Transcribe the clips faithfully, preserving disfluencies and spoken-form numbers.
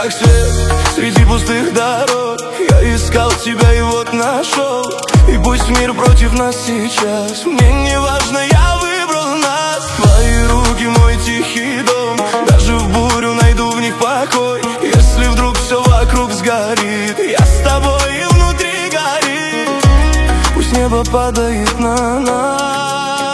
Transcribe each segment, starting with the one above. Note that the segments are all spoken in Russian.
как свет среди пустых дорог. Я искал тебя и вот нашел. И пусть мир против нас сейчас, мне не важно, я выбрал нас. Твои руки мой тихий дом, даже в бурю найду в них покой. Если вдруг все вокруг сгорит, я с тобой и внутри горит. Пусть небо падает на нас,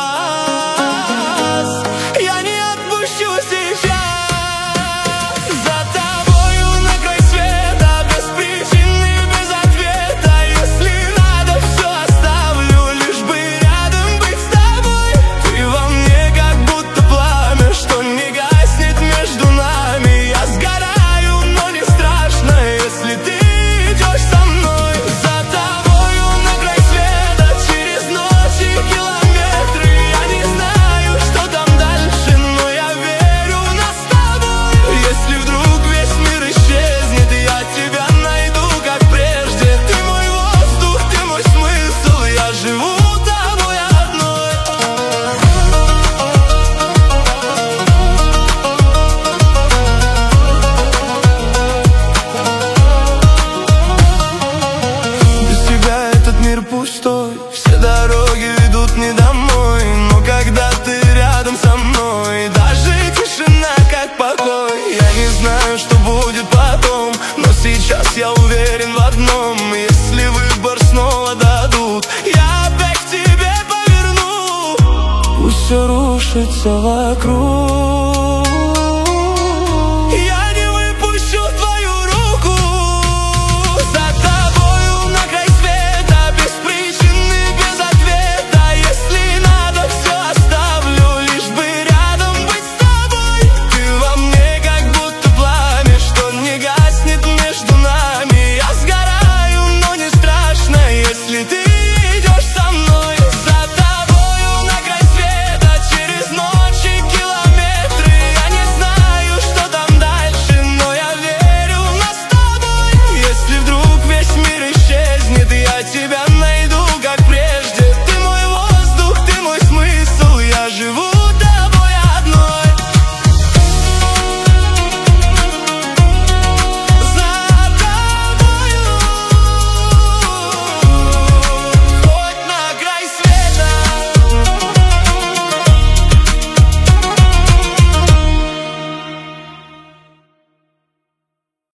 я не отпущу сейчас. За тобою на край света, без причины, без ответа. Если надо, все оставлю, лишь бы рядом быть с тобой. Ты во мне как будто пламя, что не гаснет между нами. Я сгораю, но не страшно, если ты идешь со мной. За тобою на край света, через ночи километры. Я не знаю, что там дальше, но я верю в нас с тобой. Если вдруг весь мир исчезнет, я тебя найду, как прежде. Ты мой воздух, ты мой смысл, я живу тобой одной. Без тебя этот мир пустой, все дороги ведут не домой. Но когда ты рядом со мной, даже тишина как покой. Я не знаю, что будет потом, но сейчас я уверен в одном: если выбор снова дадут, я опять к тебе поверну. Пусть все рушится вокруг,